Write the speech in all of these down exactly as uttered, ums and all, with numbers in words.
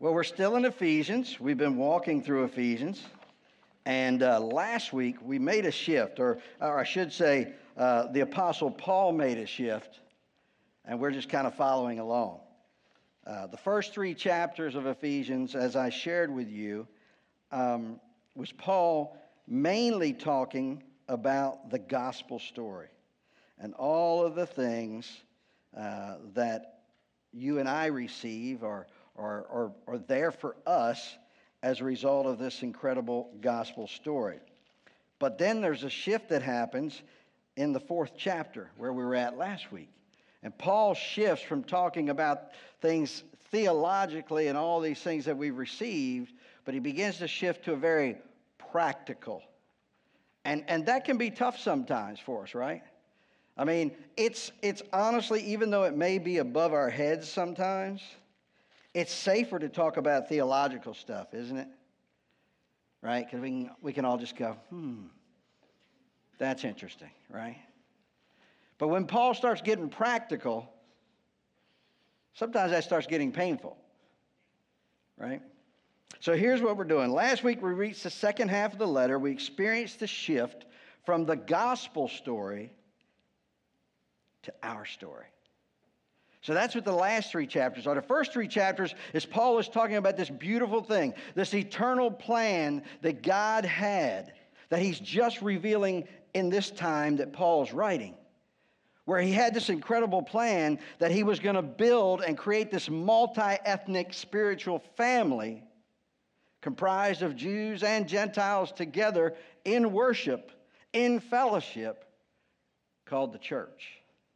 Well, we're still in Ephesians. We've been walking through Ephesians. And uh, last week, we made a shift, or, or I should say, uh, the Apostle Paul made a shift, and we're just kind of following along. Uh, the first three chapters of Ephesians, as I shared with you, um, was Paul mainly talking about the gospel story and all of the things uh, that you and I receive or Are, are, are there for us as a result of this incredible gospel story. But then there's a shift that happens in the fourth chapter where we were at last week. And Paul shifts from talking about things theologically and all these things that we've received, but he begins to shift to a very practical. And, and that can be tough sometimes for us, right? I mean, it's it's honestly, even though it may be above our heads sometimes, it's safer to talk about theological stuff, isn't it? Right? Because we can, we can all just go, hmm, that's interesting, right? But when Paul starts getting practical, sometimes that starts getting painful, right? So here's what we're doing. Last week we reached the second half of the letter. We experienced the shift from the gospel story to our story. So that's what the last three chapters are. The first three chapters is Paul is talking about this beautiful thing, this eternal plan that God had, that he's just revealing in this time that Paul's writing, where he had this incredible plan that he was going to build and create this multi-ethnic spiritual family comprised of Jews and Gentiles together in worship, in fellowship, called the church,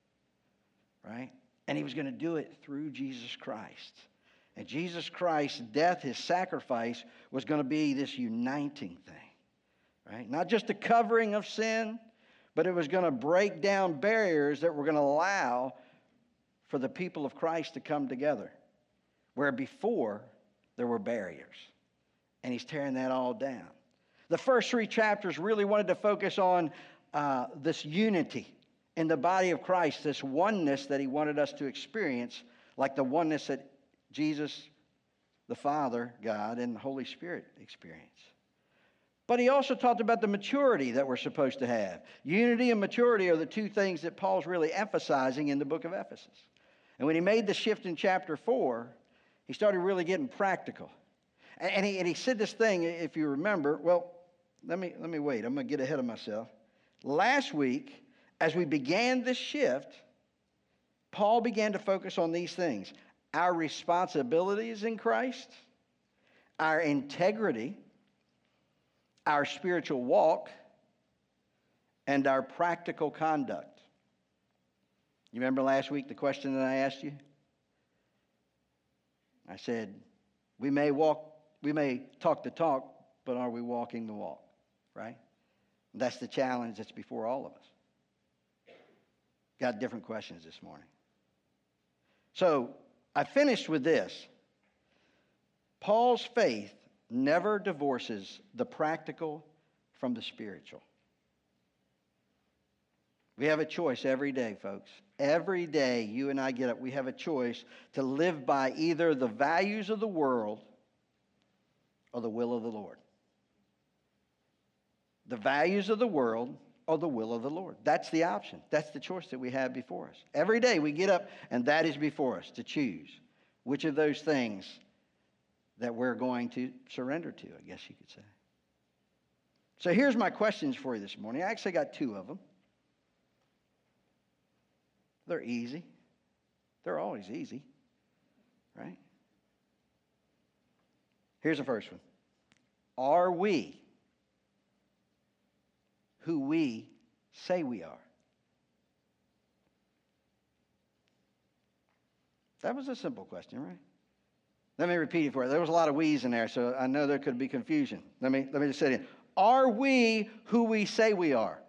right? And he was going to do it through Jesus Christ. And Jesus Christ's death, his sacrifice, was going to be this uniting thing, right? Not just a covering of sin, but it was going to break down barriers that were going to allow for the people of Christ to come together, where before there were barriers. And he's tearing that all down. The first three chapters really wanted to focus on uh, this unity in the body of Christ, this oneness that he wanted us to experience, like the oneness that Jesus, the Father, God, and the Holy Spirit experience. But he also talked about the maturity that we're supposed to have. Unity and maturity are the two things that Paul's really emphasizing in the book of Ephesus. And when he made the shift in chapter four, he started really getting practical. And he, and he said this thing, if you remember, well, let me, let me wait. I'm going to get ahead of myself. Last week, as we began this shift, Paul began to focus on these things: our responsibilities in Christ, our integrity, our spiritual walk, and our practical conduct. You remember last week the question that I asked you? I said, we may walk, we may talk the talk, but are we walking the walk, right? That's the challenge that's before all of us. Got different questions this morning. So I finished with this. Paul's faith never divorces the practical from the spiritual. We have a choice every day, folks. Every day you and I get up, we have a choice to live by either the values of the world or the will of the Lord. The values of the world or the will of the Lord. That's the option. That's the choice that we have before us. Every day we get up and that is before us to choose which of those things that we're going to surrender to, I guess you could say. So here's my questions for you this morning. I actually got two of them. They're easy. They're always easy, right? Here's the first one. Are we who we say we are? That was a simple question, right? Let me repeat it for you. There was a lot of we's in there, so I know there could be confusion. Let me, let me just say it in. Are we who we say we are?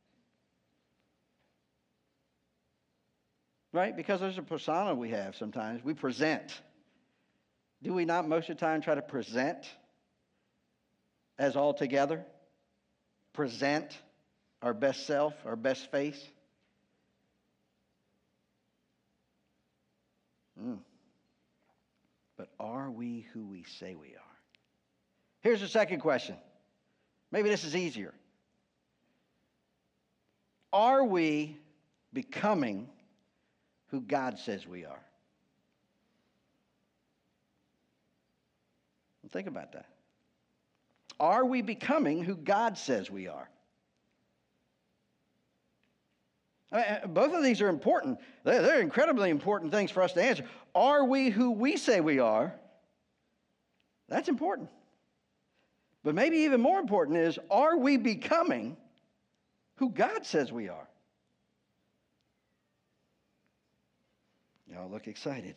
Right? Because there's a persona we have sometimes. We present. Do we not most of the time try to present as all together? Present our best self, our best face? Mm. but are we who we say we are? Here's the second question. Maybe this is easier. Are we becoming who God says we are? Think about that. Are we becoming who God says we are? I mean, both of these are important. They're, they're incredibly important things for us to answer. Are we who we say we are? That's important. But maybe even more important is, are we becoming who God says we are? Y'all look excited.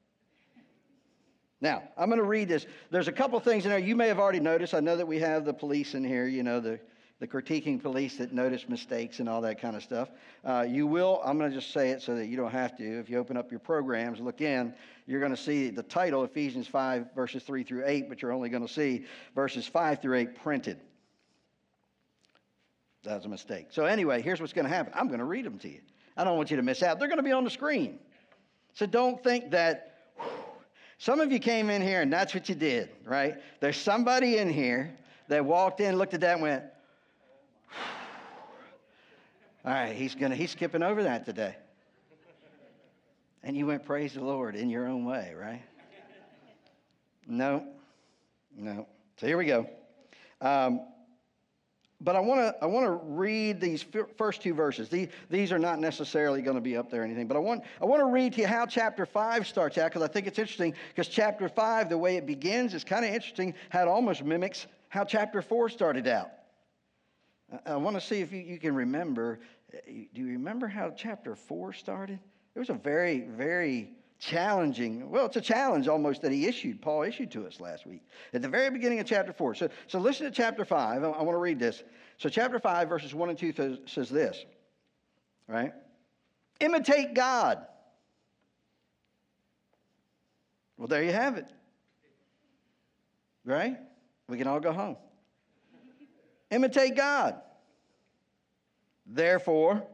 Now, I'm going to read this. There's a couple things in there you may have already noticed. I know that we have the police in here, you know, the, the critiquing police that notice mistakes and all that kind of stuff. Uh, you will, I'm going to just say it so that you don't have to. If you open up your programs, look in, you're going to see the title, Ephesians five, verses three through eight, but you're only going to see verses five through eight printed. That was a mistake. So anyway, here's what's going to happen. I'm going to read them to you. I don't want you to miss out. They're going to be on the screen. So don't think that... Some of you came in here and that's what you did, right? There's somebody in here that walked in, looked at that and went, all right, he's gonna he's skipping over that today. And you went, praise the Lord, in your own way, right? No, no. So here we go. Um, But I want to I want to read these first two verses. These, these are not necessarily going to be up there or anything, but I want I want to read to you how chapter five starts out, because I think it's interesting, because chapter five, the way it begins, is kind of interesting, how it almost mimics how chapter four started out. I, I want to see if you, you can remember. Do you remember how chapter four started? It was a very, very challenging, well, it's a challenge almost that he issued, Paul issued to us last week, at the very beginning of chapter four. So, so listen to chapter five. I, I want to read this. So chapter five, verses one and two says, says this, right? Imitate God. Well, there you have it. Right? We can all go home. Imitate God. Therefore,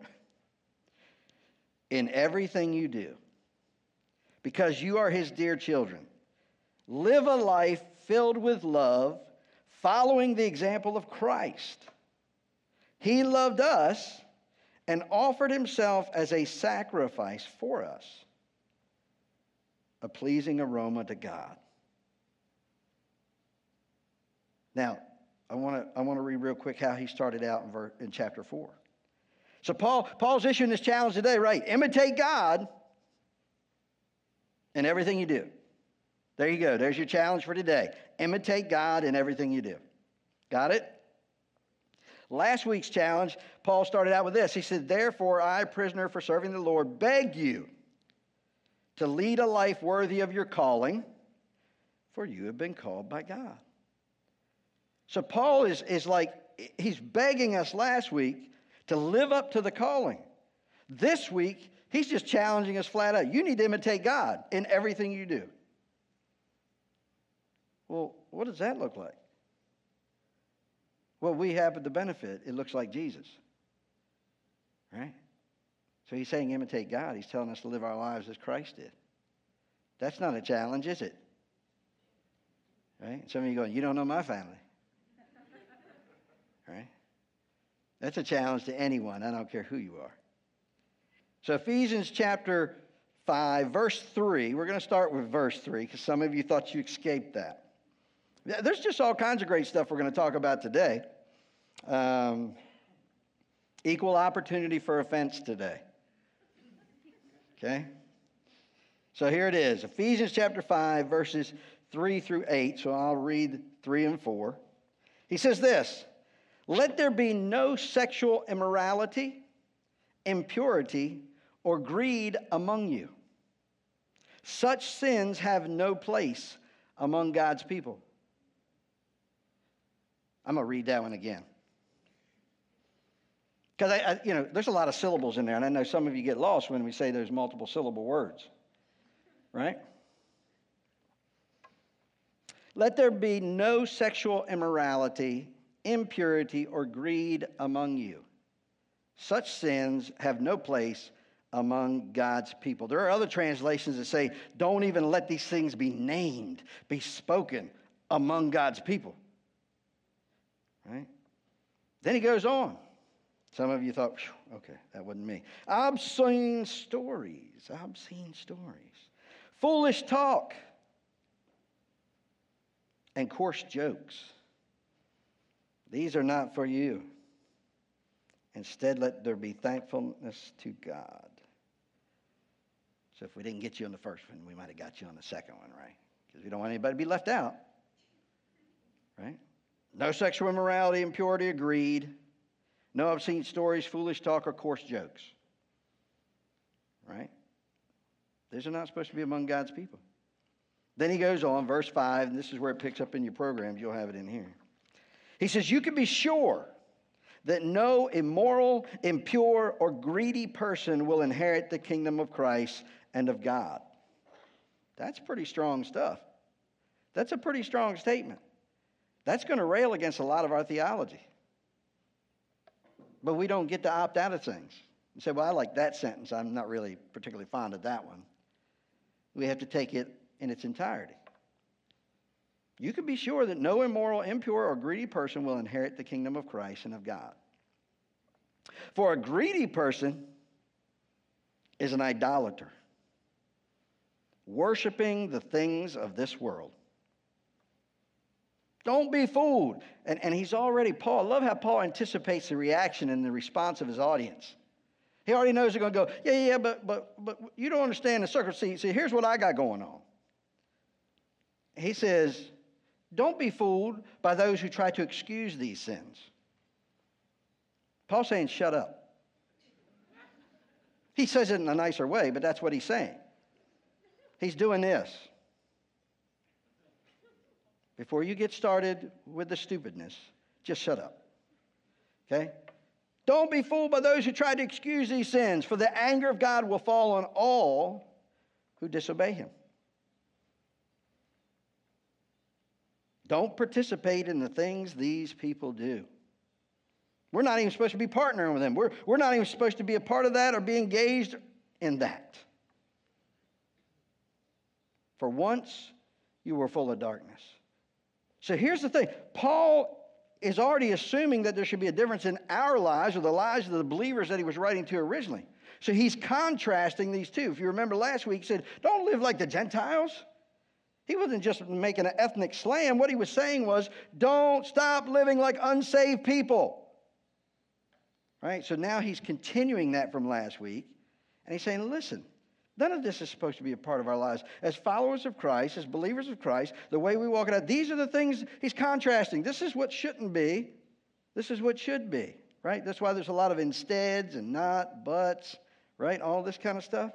in everything you do, because you are his dear children, live a life filled with love, following the example of Christ. He loved us and offered himself as a sacrifice for us, a pleasing aroma to God. Now, I want to I want to read real quick how he started out in, ver, in chapter four. So Paul Paul's issuing this challenge today, right? Imitate God in everything you do. There you go. There's your challenge for today. Imitate God in everything you do. Got it? Last week's challenge, Paul started out with this. He said, therefore, I, prisoner for serving the Lord, beg you to lead a life worthy of your calling, for you have been called by God. So Paul is, is like, he's begging us last week to live up to the calling. This week, he's just challenging us flat out. You need to imitate God in everything you do. Well, what does that look like? Well, we have the benefit. It looks like Jesus. Right? So he's saying imitate God. He's telling us to live our lives as Christ did. That's not a challenge, is it? Right? Some of you going, you don't know my family. Right? That's a challenge to anyone. I don't care who you are. So Ephesians chapter five, verse three. We're going to start with verse three because some of you thought you escaped that. There's just all kinds of great stuff we're going to talk about today. Um, equal opportunity for offense today. Okay? So here it is. Ephesians chapter five, verses three through eight. So I'll read three and four. He says this, let there be no sexual immorality, impurity, or greed among you. Such sins have no place among God's people. I'm going to read that one again. Because, I, I, you know, there's a lot of syllables in there, and I know some of you get lost when we say there's multiple syllable words. Right? Let there be no sexual immorality, impurity, or greed among you. Such sins have no place among God's people. There are other translations that say, don't even let these things be named, be spoken among God's people. Right? Then he goes on. Some of you thought, okay, that wasn't me. Obscene stories, obscene stories, foolish talk, and coarse jokes. These are not for you. Instead, let there be thankfulness to God. So if we didn't get you on the first one, we might have got you on the second one, right? Because we don't want anybody to be left out. Right? No sexual immorality, impurity, or greed. No obscene stories, foolish talk, or coarse jokes. Right? These are not supposed to be among God's people. Then he goes on, verse five, and this is where it picks up in your programs. You'll have it in here. He says, you can be sure that no immoral, impure, or greedy person will inherit the kingdom of Christ and of God. That's pretty strong stuff. That's a pretty strong statement. That's going to rail against a lot of our theology. But we don't get to opt out of things. You say, well, I like that sentence. I'm not really particularly fond of that one. We have to take it in its entirety. You can be sure that no immoral, impure, or greedy person will inherit the kingdom of Christ and of God. For a greedy person is an idolater, worshiping the things of this world. Don't be fooled. And, and he's already, Paul, I love how Paul anticipates the reaction and the response of his audience. He already knows they're going to go, yeah, yeah, yeah, but, but, but you don't understand the circumstance. See, here's what I got going on. He says, don't be fooled by those who try to excuse these sins. Paul's saying, shut up. He says it in a nicer way, but that's what he's saying. He's doing this. Before you get started with the stupidness, just shut up. Okay? Don't be fooled by those who try to excuse these sins, for the anger of God will fall on all who disobey him. Don't participate in the things these people do. We're not even supposed to be partnering with them. We're, we're not even supposed to be a part of that or be engaged in that. For once, you were full of darkness. So here's the thing. Paul is already assuming that there should be a difference in our lives or the lives of the believers that he was writing to originally. So he's contrasting these two. If you remember last week, he said, don't live like the Gentiles. He wasn't just making an ethnic slam. What he was saying was, don't stop living like unsaved people. Right? So now he's continuing that from last week. And he's saying, listen, none of this is supposed to be a part of our lives. As followers of Christ, as believers of Christ, the way we walk it out, these are the things he's contrasting. This is what shouldn't be. This is what should be. Right? That's why there's a lot of insteads and not, buts, right? All this kind of stuff.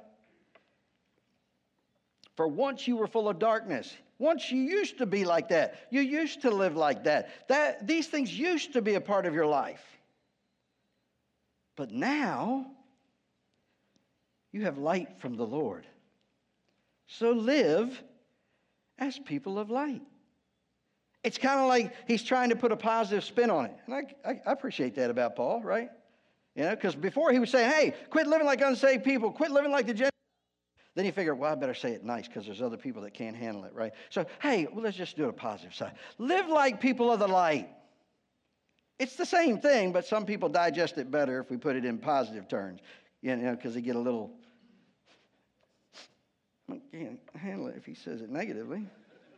For once you were full of darkness. Once you used to be like that. You used to live like that. That these things used to be a part of your life. But now, you have light from the Lord. So live as people of light. It's kind of like he's trying to put a positive spin on it. And I, I, I appreciate that about Paul, right? You know, because before he was saying, hey, quit living like unsaved people. Quit living like the Gentiles. Then you figure, well, I better say it nice because there's other people that can't handle it, right? So, hey, well, let's just do a positive side. Live like people of the light. It's the same thing, but some people digest it better if we put it in positive terms, you know, because they get a little, I can't handle it if he says it negatively.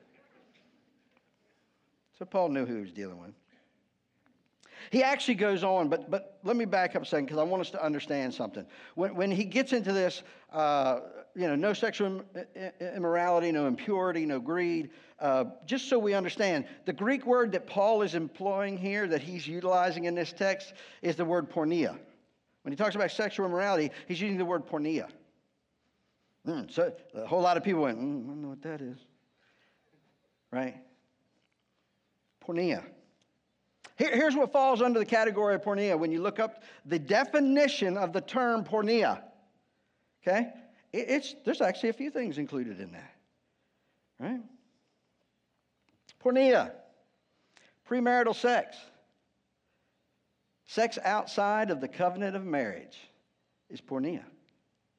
So Paul knew who he was dealing with. He actually goes on, but but let me back up a second because I want us to understand something. When when he gets into this, uh, you know, no sexual immorality, no impurity, no greed, uh, just so we understand, the Greek word that Paul is employing here, that he's utilizing in this text, is the word porneia. When he talks about sexual immorality, he's using the word porneia. Mm, so a whole lot of people went, mm, I don't know what that is. Right? Porneia. Here, here's what falls under the category of porneia. When you look up the definition of the term porneia, okay, it, it's there's actually a few things included in that, right? Porneia, premarital sex, sex outside of the covenant of marriage is porneia.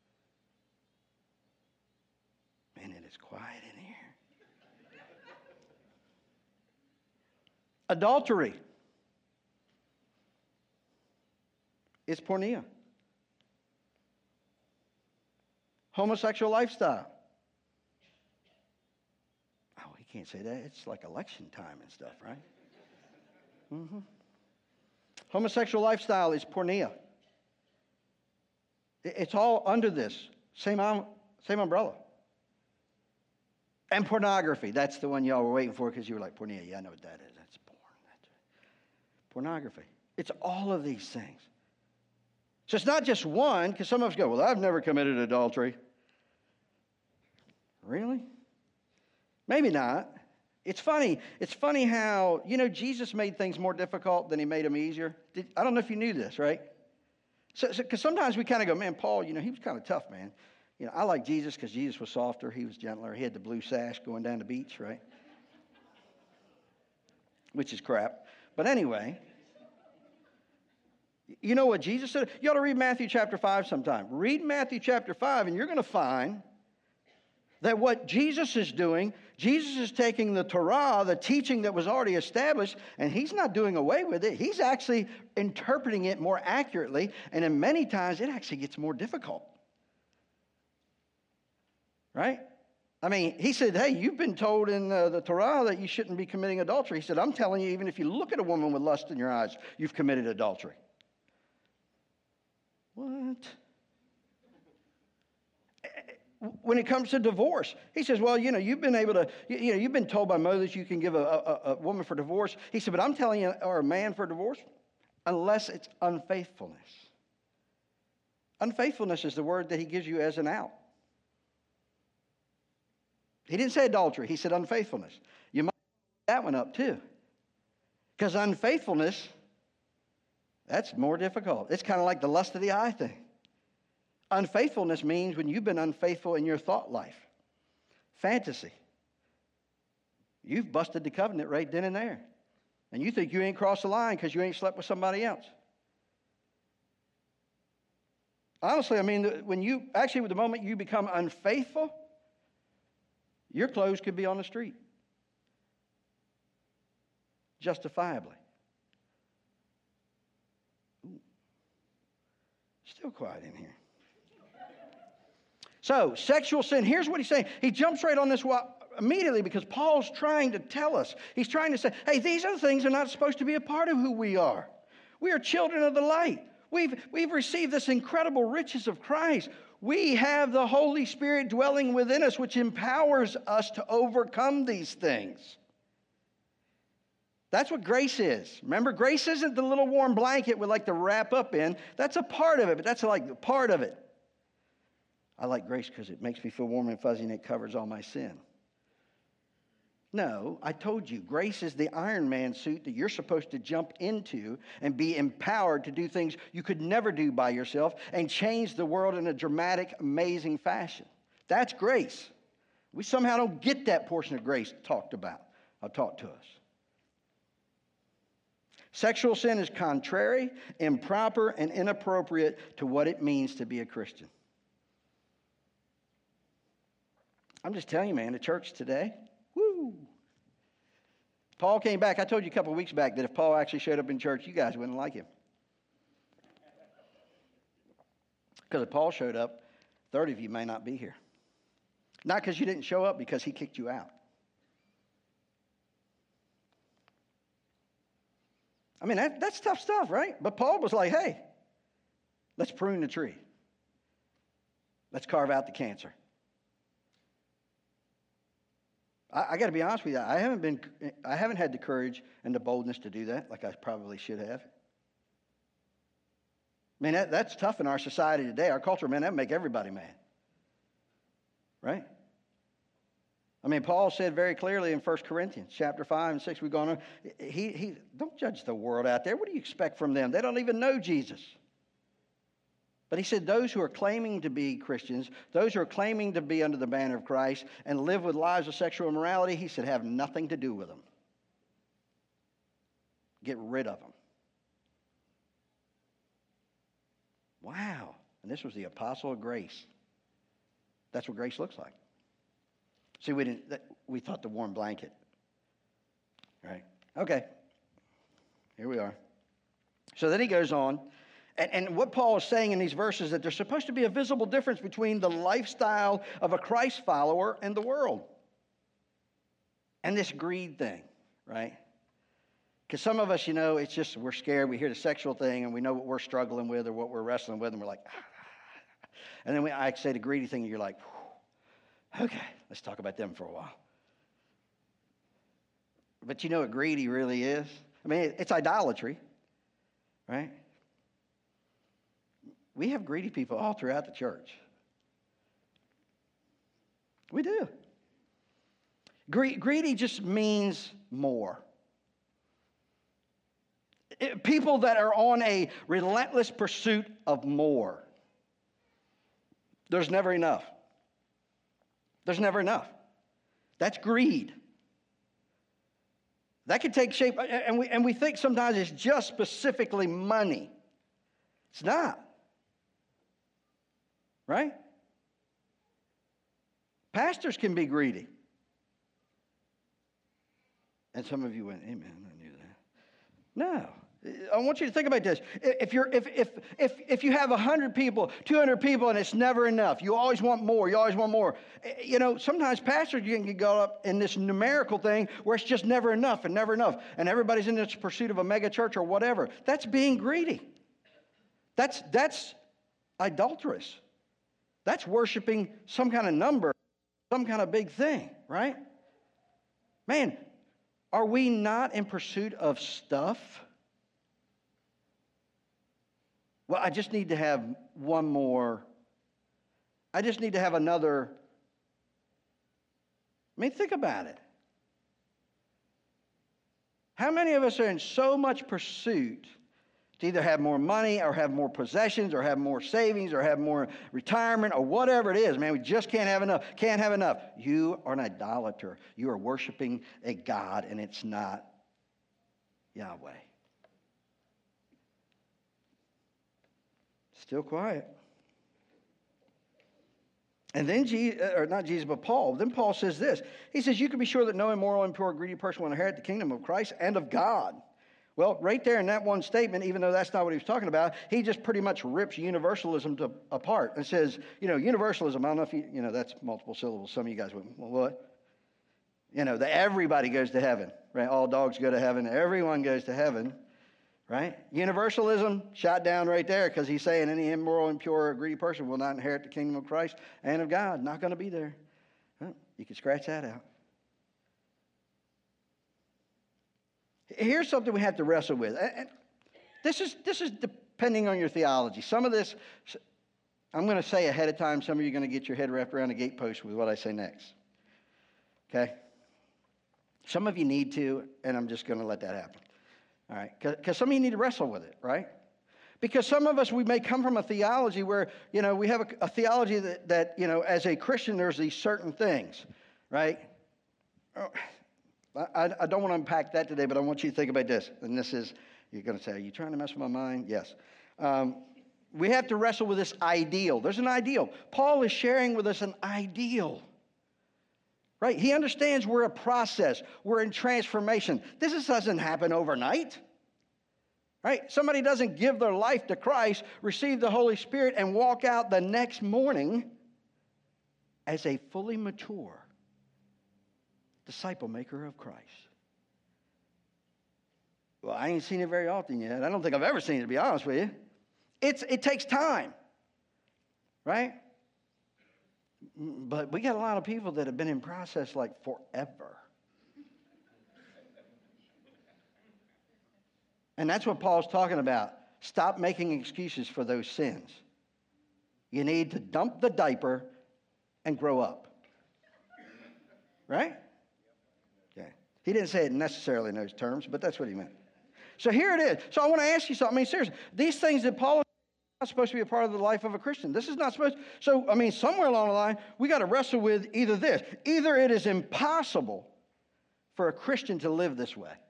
it's quiet in here. Adultery. It's porneia. Homosexual lifestyle. Oh, he can't say that. It's like election time and stuff, right? Mm-hmm. Homosexual lifestyle is porneia. It's all under this same, same umbrella. And pornography. That's the one y'all were waiting for because you were like, porneia. Yeah, I know what that is. That's porn. That's pornography. It's all of these things. So it's not just one, because some of us go, well, I've never committed adultery. Really? Maybe not. It's funny. It's funny how, you know, Jesus made things more difficult than he made them easier. Did, I don't know if you knew this, right? So, because so, sometimes we kind of go, man, Paul, you know, he was kind of tough, man. You know, I like Jesus because Jesus was softer. He was gentler. He had the blue sash going down the beach, right? Which is crap. But anyway, you know what Jesus said? You ought to read Matthew chapter five sometime. Read Matthew chapter five, and you're going to find that what Jesus is doing, Jesus is taking the Torah, the teaching that was already established, and he's not doing away with it. He's actually interpreting it more accurately, and in many times it actually gets more difficult. Right? I mean, he said, hey, you've been told in uh, the Torah that you shouldn't be committing adultery. He said, I'm telling you, even if you look at a woman with lust in your eyes, you've committed adultery. What? When it comes to divorce, he says, well, you know, you've been able to, you, you know, you've been told by Moses you can give a, a, a woman for divorce. He said, but I'm telling you, or a man for divorce, unless it's unfaithfulness. Unfaithfulness is the word that he gives you as an out. He didn't say adultery. He said unfaithfulness. You might pick that one up too. Because unfaithfulness, that's more difficult. It's kind of like the lust of the eye thing. Unfaithfulness means when you've been unfaithful in your thought life. Fantasy. You've busted the covenant right then and there. And you think you ain't crossed the line because you ain't slept with somebody else. Honestly, I mean, when you, actually, with the moment you become unfaithful, your clothes could be on the street. Justifiably. Ooh. Still quiet in here. So, sexual sin, here's what he's saying. He jumps right on this immediately because Paul's trying to tell us. He's trying to say, hey, these are the things that are not supposed to be a part of who we are. We are children of the light. We've, we've received this incredible riches of Christ. We have the Holy Spirit dwelling within us, which empowers us to overcome these things. That's what grace is. Remember, grace isn't the little warm blanket we like to wrap up in. That's a part of it, but that's like a part of it. I like grace because it makes me feel warm and fuzzy and it covers all my sin. No, I told you, grace is the Iron Man suit that you're supposed to jump into and be empowered to do things you could never do by yourself and change the world in a dramatic, amazing fashion. That's grace. We somehow don't get that portion of grace talked about, or taught to us. Sexual sin is contrary, improper, and inappropriate to what it means to be a Christian. I'm just telling you, man, the church today, woo. Paul came back. I told you a couple of weeks back that if Paul actually showed up in church, you guys wouldn't like him. Because if Paul showed up, thirty of you may not be here. Not because you didn't show up, because he kicked you out. I mean, that, that's tough stuff, right? But Paul was like, hey, let's prune the tree. Let's carve out the cancer. I, I got to be honest with you. I haven't been, I haven't had the courage and the boldness to do that like I probably should have. I mean, that, that's tough in our society today. Our culture, man, that would make everybody mad. Right? I mean, Paul said very clearly in First Corinthians chapter five and six, we've gone on, he, he, don't judge the world out there. What do you expect from them? They don't even know Jesus. But he said those who are claiming to be Christians, those who are claiming to be under the banner of Christ and live with lives of sexual immorality, he said have nothing to do with them. Get rid of them. Wow. And this was the apostle of grace. That's what grace looks like. See, we didn't. We thought the warm blanket. Right? Okay. Here we are. So then he goes on. And, and what Paul is saying in these verses is that there's supposed to be a visible difference between the lifestyle of a Christ follower and the world. And this greed thing, right? Because some of us, you know, it's just we're scared. We hear the sexual thing and we know what we're struggling with or what we're wrestling with. And we're like, ah. And then we, I say the greedy thing and you're like, okay, let's talk about them for a while. But you know what greedy really is? I mean, it's idolatry, right? We have greedy people all throughout the church. We do. Gre- greedy just means more. It, people that are on a relentless pursuit of more. There's never enough. There's never enough. That's greed. That can take shape, and we, and we think sometimes it's just specifically money. It's not. Right? Pastors can be greedy. And some of you went, amen, I knew that. No. I want you to think about this. If you're if if if if you have one hundred people, two hundred people, and it's never enough, you always want more, you always want more. You know, sometimes pastors can go up in this numerical thing where it's just never enough and never enough. And everybody's in this pursuit of a mega church or whatever. That's being greedy. That's that's adulterous. That's worshiping some kind of number, some kind of big thing, right? Man, are we not in pursuit of stuff? Well, I just need to have one more. I just need to have another. I mean, think about it. How many of us are in so much pursuit to either have more money or have more possessions or have more savings or have more retirement or whatever it is? Man, we just can't have enough. Can't have enough. You are an idolater. You are worshiping a God, and it's not Yahweh. Still quiet. And then, Jesus, or not Jesus, but Paul. Then Paul says this. He says, you can be sure that no immoral, impure, greedy person will inherit the kingdom of Christ and of God. Well, right there in that one statement, even though that's not what he was talking about, he just pretty much rips universalism to, apart and says, you know, universalism, I don't know if you, you know, that's multiple syllables. Some of you guys went, well, what? You know, that everybody goes to heaven, right? All dogs go to heaven. Everyone goes to heaven, right? Universalism, shot down right there because he's saying any immoral, impure, or greedy person will not inherit the kingdom of Christ and of God. Not going to be there. Well, you can scratch that out. Here's something we have to wrestle with. And this is this is depending on your theology. Some of this, I'm going to say ahead of time, some of you are going to get your head wrapped around a gatepost with what I say next. Okay? Some of you need to, and I'm just going to let that happen. All right? Because some of you need to wrestle with it, right? Because some of us, we may come from a theology where, you know, we have a, a theology that, that, you know, as a Christian, there's these certain things, right? I, I don't want to unpack that today, but I want you to think about this. And this is, you're going to say, are you trying to mess with my mind? Yes. Um, we have to wrestle with this ideal. There's an ideal. Paul is sharing with us an ideal. Right? He understands we're a process. We're in transformation. This is, doesn't happen overnight. Right? Somebody doesn't give their life to Christ, receive the Holy Spirit, and walk out the next morning as a fully mature disciple maker of Christ. Well, I ain't seen it very often yet. I don't think I've ever seen it, to be honest with you. It's, it takes time, right? But we got a lot of people that have been in process like forever. And that's what Paul's talking about. Stop making excuses for those sins. You need to dump the diaper and grow up. Right? Okay. He didn't say it necessarily in those terms, but that's what he meant. So here it is. So I want to ask you something. I mean, seriously, these things that Paul is not supposed to be a part of the life of a Christian. This is not supposed to. So, I mean, somewhere along the line, we got to wrestle with either this. Either it is impossible for a Christian to live this way,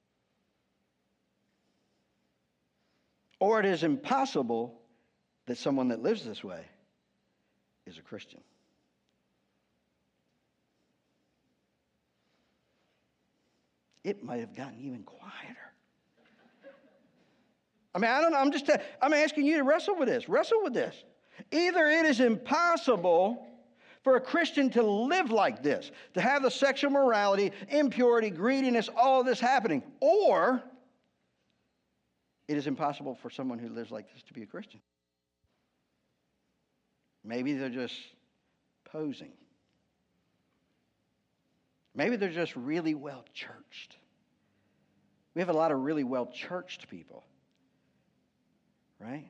or it is impossible that someone that lives this way is a Christian. it might have gotten even quieter. I mean, I don't know. I'm just, I'm asking you to wrestle with this. Wrestle with this. Either it is impossible for a Christian to live like this, to have the sexual morality, impurity, greediness, all of this happening, or it is impossible for someone who lives like this to be a Christian. Maybe they're just posing. Maybe they're just really well churched. We have a lot of really well churched people, right?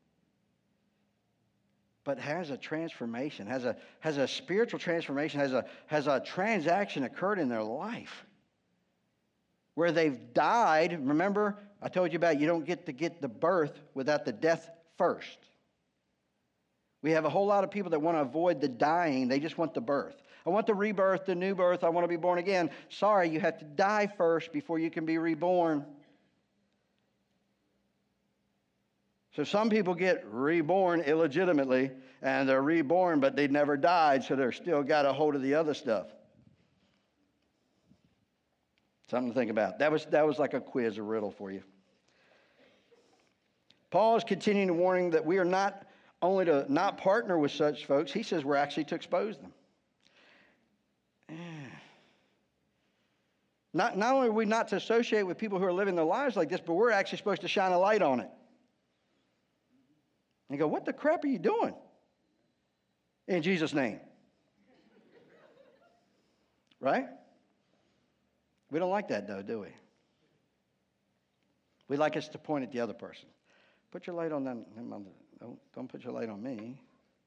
But has a transformation, has a has a spiritual transformation, has a has a transaction occurred in their life where they've died. Remember, I told you about you don't get to get the birth without the death first. We have a whole lot of people that want to avoid the dying. They just want the birth. I want the rebirth, the new birth. I want to be born again. Sorry, you have to die first before you can be reborn. So some people get reborn illegitimately, and they're reborn, but they never died, so they're still got a hold of the other stuff. Something to think about. That was, that was like a quiz, a riddle for you. Paul is continuing to warning that we are not only to not partner with such folks, he says we're actually to expose them. Not, not only are we not to associate with people who are living their lives like this, but we're actually supposed to shine a light on it. And you go, what the crap are you doing? In Jesus' name. Right? We don't like that, though, do we? We like us to point at the other person. Put your light on them. Don't, don't put your light on me.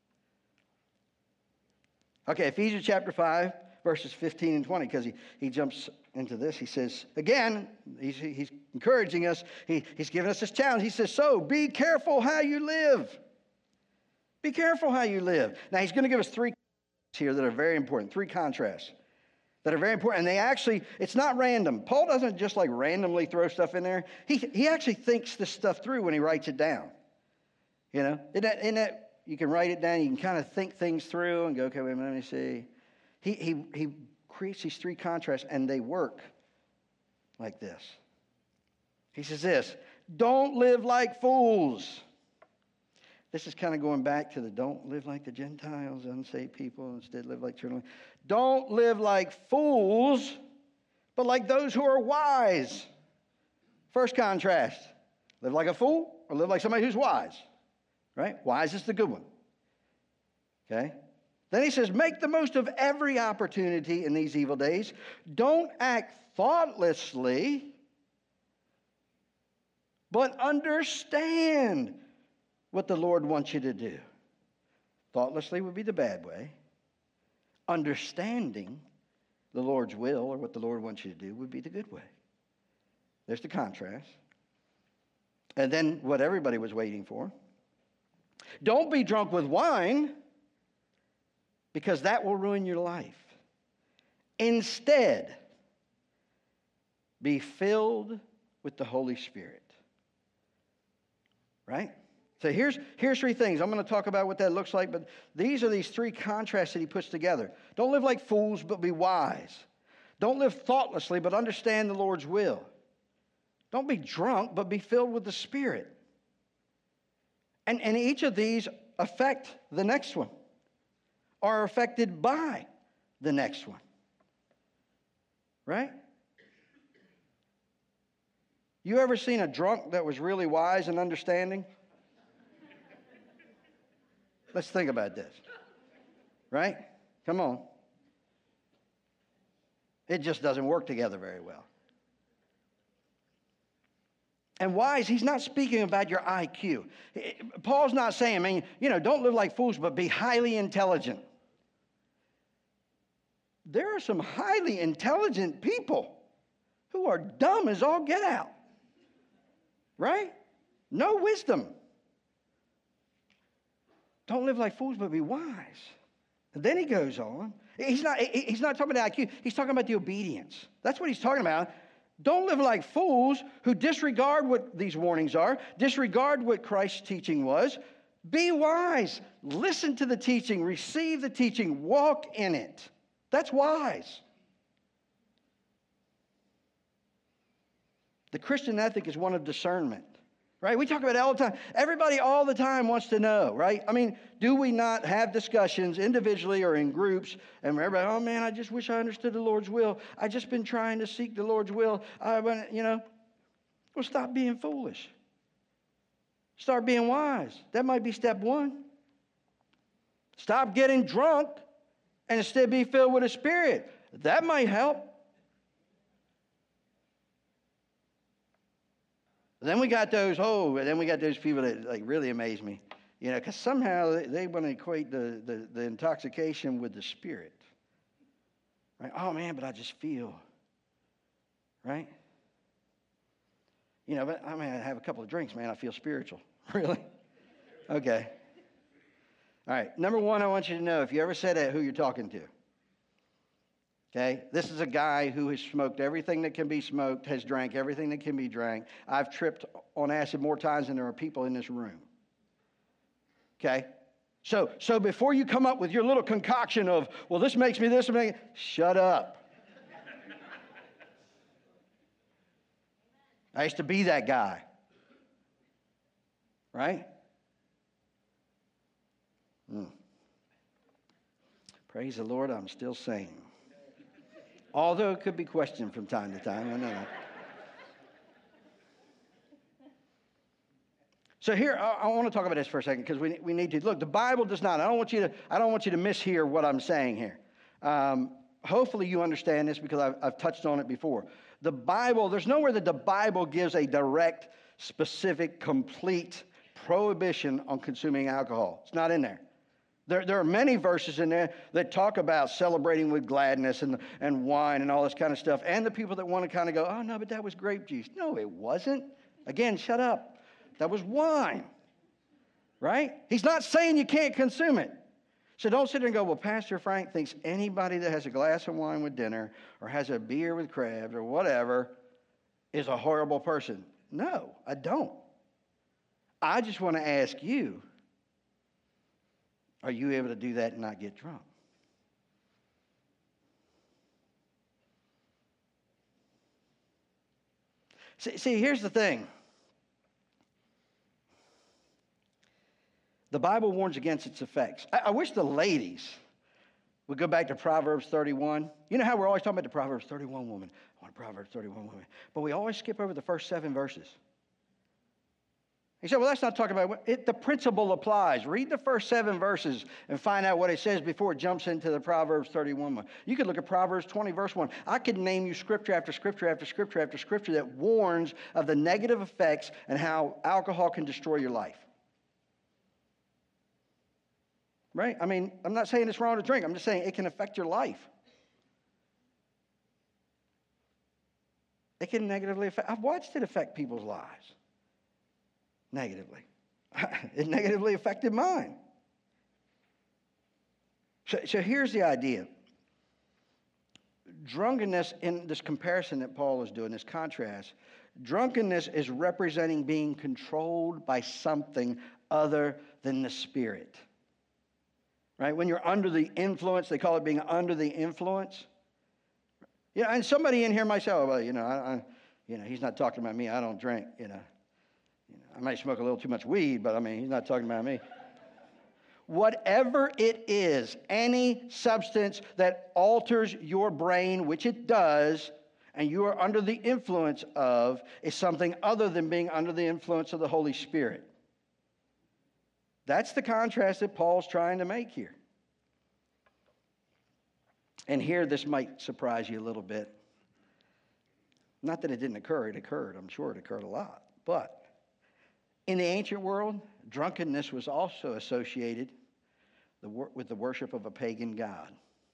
Okay, Ephesians chapter five, verses fifteen and twenty, because he, he jumps into this. He says, again, he's, he's encouraging us. He, he's giving us this challenge. He says, so be careful how you live. Be careful how you live. Now, he's going to give us three here that are very important, three contrasts that are very important. And they actually, it's not random. Paul doesn't just like randomly throw stuff in there. He, he actually thinks this stuff through when he writes it down. You know, in that, in that you can write it down. You can kind of think things through and go, okay, wait a minute, let me see. He, he, he creates these three contrasts, and they work like this. He says this, don't live like fools. This is kind of going back to the don't live like the Gentiles, unsaved people, instead live like children. Don't live like fools, but like those who are wise. First contrast, live like a fool or live like somebody who's wise. Right? Wise is the good one. Okay? Then he says, make the most of every opportunity in these evil days. Don't act thoughtlessly, but understand what the Lord wants you to do. Thoughtlessly would be the bad way. Understanding the Lord's will or what the Lord wants you to do would be the good way. There's the contrast. And then what everybody was waiting for. Don't be drunk with wine, because that will ruin your life. Instead, be filled with the Holy Spirit. Right? So here's, here's three things. I'm going to talk about what that looks like, but these are these three contrasts that he puts together. Don't live like fools, but be wise. Don't live thoughtlessly, but understand the Lord's will. Don't be drunk, but be filled with the Spirit. And, and each of these affect the next one, are affected by the next one. Right? You ever seen a drunk that was really wise and understanding? Let's think about this. Right? Come on. It just doesn't work together very well. And wise, he's not speaking about your I Q. Paul's not saying, I mean, you know, don't live like fools, but be highly intelligent. There are some highly intelligent people who are dumb as all get out. Right? No wisdom. Don't live like fools, but be wise. And then he goes on. He's not, he's not talking about I Q. He's talking about the obedience. That's what he's talking about. Don't live like fools who disregard what these warnings are, disregard what Christ's teaching was. Be wise. Listen to the teaching. Receive the teaching. Walk in it. That's wise. The Christian ethic is one of discernment, right? We talk about it all the time. Everybody all the time wants to know, right? I mean, do we not have discussions individually or in groups? And everybody, oh man, I just wish I understood the Lord's will. I just been trying to seek the Lord's will. I, you know, well, stop being foolish. Start being wise. That might be step one. Stop getting drunk and instead be filled with the Spirit. That might help. Then we got those, oh, then we got those people that like really amaze me. You know, because somehow they, they want to equate the, the, the intoxication with the Spirit. Right? Oh, man, but I just feel. Right? You know, but I mean, I have a couple of drinks, man, I feel spiritual. Really? Okay. All right. Number one, I want you to know, if you ever said that, who you're talking to. Okay? This is a guy who has smoked everything that can be smoked, has drank everything that can be drank. I've tripped on acid more times than there are people in this room. Okay? So, so before you come up with your little concoction of, well, this makes me this, and shut up. I used to be that guy. Right? Mm. Praise the Lord, I'm still sane. Although it could be questioned from time to time. I know that. So here, I, I want to talk about this for a second because we, we need to. Look, the Bible does not. I don't want you to, I don't want you to mishear what I'm saying here. Um, hopefully you understand this because I've, I've touched on it before. The Bible, there's nowhere that the Bible gives a direct, specific, complete prohibition on consuming alcohol. It's not in there. There, there are many verses in there that talk about celebrating with gladness and, and wine and all this kind of stuff. And the people that want to kind of go, oh, no, but that was grape juice. No, it wasn't. Again, shut up. That was wine. Right? He's not saying you can't consume it. So don't sit there and go, well, Pastor Frank thinks anybody that has a glass of wine with dinner or has a beer with crabs or whatever is a horrible person. No, I don't. I just want to ask you, are you able to do that and not get drunk? See, see, here's the thing. The Bible warns against its effects. I, I wish the ladies would go back to Proverbs thirty-one. You know how we're always talking about the Proverbs thirty-one woman. I want a Proverbs thirty-one woman. But we always skip over the first seven verses. He said, well, that's not talking about it. The principle applies. Read the first seven verses and find out what it says before it jumps into the Proverbs thirty-one one. You could look at Proverbs twenty, verse one. I could name you scripture after scripture after scripture after scripture that warns of the negative effects and how alcohol can destroy your life. Right? I mean, I'm not saying it's wrong to drink. I'm just saying it can affect your life. It can negatively affect. I've watched it affect people's lives. Negatively. It negatively affected mine. So, so here's the idea. Drunkenness, in this comparison that Paul is doing, this contrast, drunkenness is representing being controlled by something other than the Spirit. Right? When you're under the influence, they call it being under the influence. Yeah, and somebody in here might say, oh, well, you know, I, I, you know, he's not talking about me. I don't drink, you know. You know, I might smoke a little too much weed, but I mean, he's not talking about me. Whatever it is, any substance that alters your brain, which it does, and you are under the influence of, is something other than being under the influence of the Holy Spirit. That's the contrast that Paul's trying to make here. And here, this might surprise you a little bit. Not that it didn't occur, it occurred. I'm sure it occurred a lot. But in the ancient world, drunkenness was also associated with the worship of a pagan god.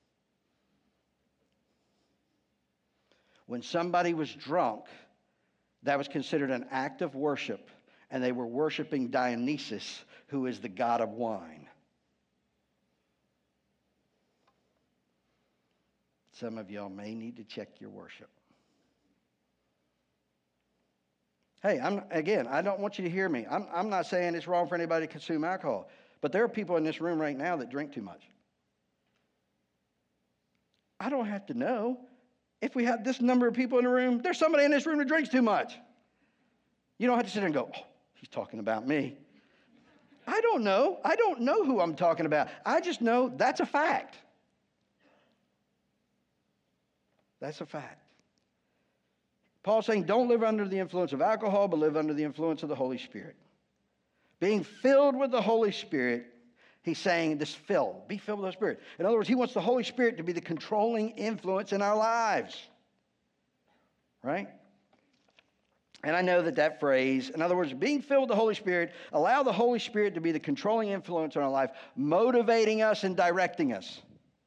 When somebody was drunk, that was considered an act of worship, and they were worshiping Dionysus, who is the god of wine. Some of y'all may need to check your worship. Hey, I'm, again, I don't want you to hear me. I'm, I'm not saying it's wrong for anybody to consume alcohol, but there are people in this room right now that drink too much. I don't have to know. If we have this number of people in the room, there's somebody in this room that drinks too much. You don't have to sit there and go, oh, he's talking about me. I don't know. I don't know who I'm talking about. I just know that's a fact. That's a fact. Paul's saying, don't live under the influence of alcohol, but live under the influence of the Holy Spirit. Being filled with the Holy Spirit, he's saying this fill, be filled with the Spirit. In other words, he wants the Holy Spirit to be the controlling influence in our lives. Right? And I know that that phrase, in other words, being filled with the Holy Spirit, allow the Holy Spirit to be the controlling influence in our life, motivating us and directing us.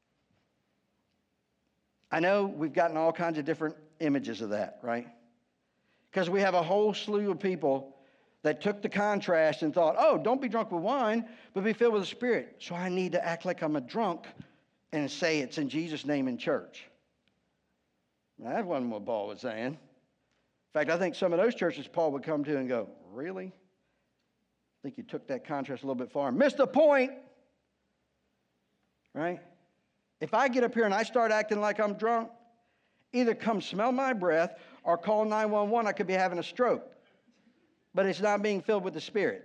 I know we've gotten all kinds of different images of that, right? Because we have a whole slew of people that took the contrast and thought, oh, don't be drunk with wine, but be filled with the Spirit. So I need to act like I'm a drunk and say it's in Jesus' name in church. Now, that wasn't what Paul was saying. In fact, I think some of those churches Paul would come to and go, really? I think you took that contrast a little bit far. Missed the point. Right? If I get up here and I start acting like I'm drunk, either come smell my breath or call nine one one, I could be having a stroke. But it's not being filled with the Spirit.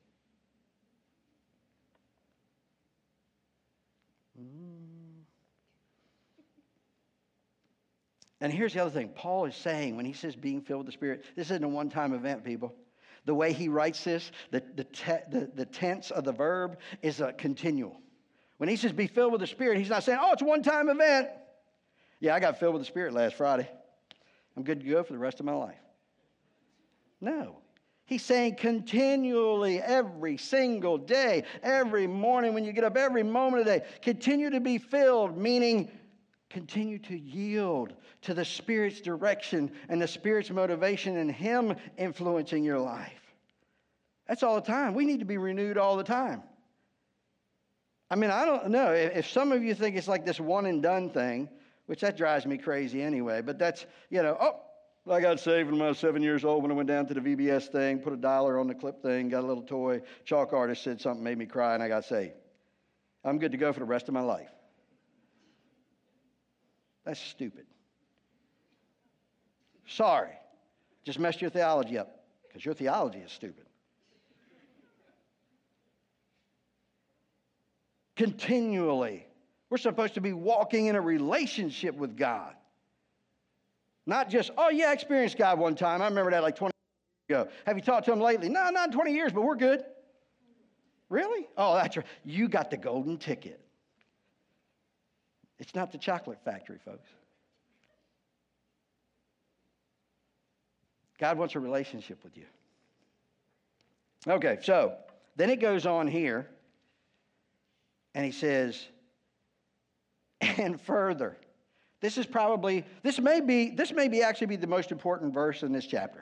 And here's the other thing. Paul is saying, when he says being filled with the Spirit, this isn't a one-time event, people. The way he writes this, the, the, te- the, the tense of the verb is a continual. When he says be filled with the Spirit, he's not saying, oh, it's a one-time event. Yeah, I got filled with the Spirit last Friday. I'm good to go for the rest of my life. No. He's saying continually, every single day, every morning when you get up, every moment of the day, continue to be filled, meaning continue to yield to the Spirit's direction and the Spirit's motivation and Him influencing your life. That's all the time. We need to be renewed all the time. I mean, I don't know. If some of you think it's like this one and done thing, which that drives me crazy anyway, but that's, you know, oh, I got saved when I was seven years old when I went down to the V B S thing, put a dollar on the clip thing, got a little toy, chalk artist said something, made me cry, and I got saved. I'm good to go for the rest of my life. That's stupid. Sorry. Just messed your theology up, because your theology is stupid. Continually. We're supposed to be walking in a relationship with God. Not just, oh, yeah, I experienced God one time. I remember that like twenty years ago. Have you talked to Him lately? No, not in twenty years, but we're good. Really? Oh, that's right. You got the golden ticket. It's not the chocolate factory, folks. God wants a relationship with you. Okay, so then it goes on here, and he says, and further. This is probably, this may be, this may be actually be the most important verse in this chapter.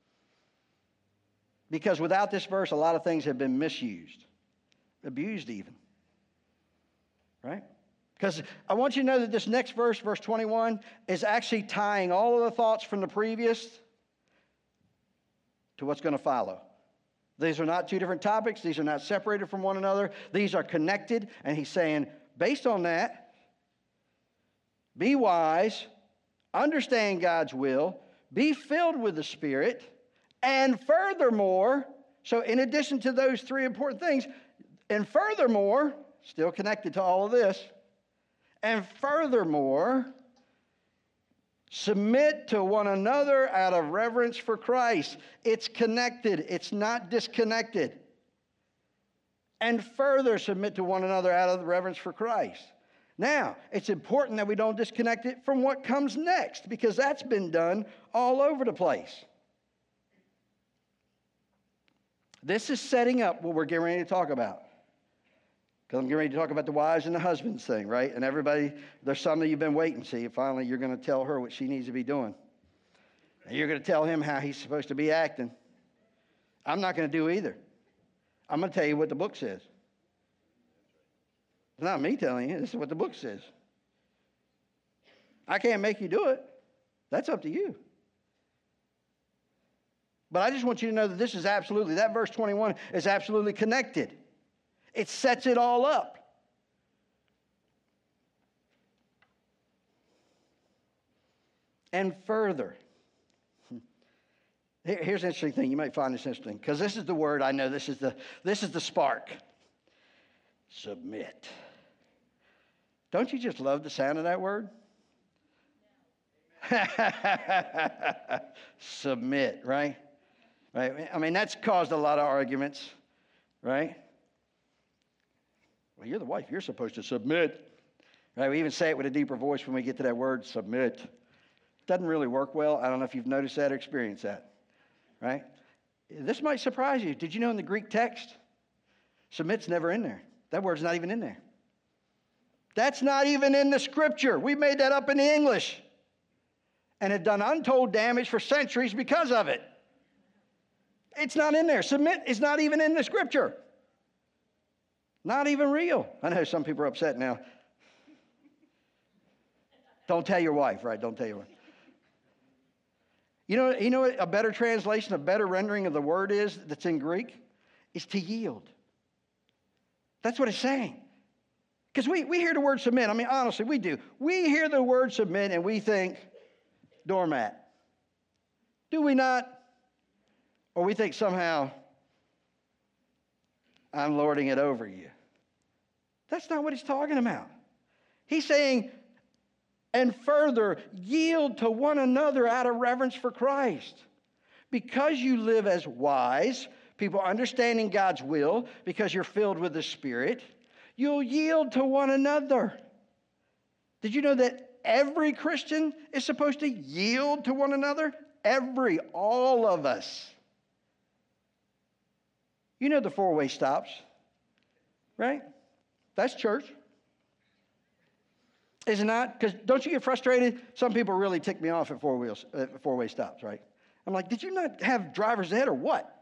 Because without this verse, a lot of things have been misused, abused even. Right? Because I want you to know that this next verse, verse twenty-one, is actually tying all of the thoughts from the previous to what's going to follow. These are not two different topics. These are not separated from one another. These are connected. And he's saying, based on that, be wise, understand God's will, be filled with the Spirit, and furthermore, so in addition to those three important things, and furthermore, still connected to all of this, and furthermore, submit to one another out of reverence for Christ. It's connected. It's not disconnected. And further, submit to one another out of reverence for Christ. Now, it's important that we don't disconnect it from what comes next, because that's been done all over the place. This is setting up what we're getting ready to talk about. Because I'm getting ready to talk about the wives and the husbands thing, right? And everybody, there's some that you've been waiting to see. Finally, you're going to tell her what she needs to be doing. And you're going to tell him how he's supposed to be acting. I'm not going to do either. I'm going to tell you what the book says. It's not me telling you. This is what the book says. I can't make you do it. That's up to you. But I just want you to know that this is absolutely, that verse twenty-one is absolutely connected. It sets it all up. And further, Here, here's an interesting thing. You might find this interesting because this is the word I know. This is the this is the spark. Submit. Don't you just love the sound of that word? Submit, right? Right. I mean, that's caused a lot of arguments, right? Well, you're the wife. You're supposed to submit. Right? We even say it with a deeper voice when we get to that word, submit. Doesn't really work well. I don't know if you've noticed that or experienced that. Right? This might surprise you. Did you know in the Greek text, submit's never in there? That word's not even in there. That's not even in the scripture. We made that up in the English. And have done untold damage for centuries because of it. It's not in there. Submit is not even in the scripture. Not even real. I know some people are upset now. Don't tell your wife, right? Don't tell your wife. You know, you know what a better translation, a better rendering of the word is that's in Greek? Is to yield. That's what it's saying. Because we, we hear the word submit. I mean, honestly, we do. We hear the word submit and we think doormat. Do we not? Or we think somehow I'm lording it over you. That's not what he's talking about. He's saying, and further, yield to one another out of reverence for Christ. Because you live as wise, people understanding God's will, because you're filled with the Spirit, you'll yield to one another. Did you know that every Christian is supposed to yield to one another? Every, all of us. You know the four-way stops, right? That's church. Is it not? Because don't you get frustrated? Some people really tick me off at four wheels, uh, four-way stops, right? I'm like, did you not have driver's ed or what?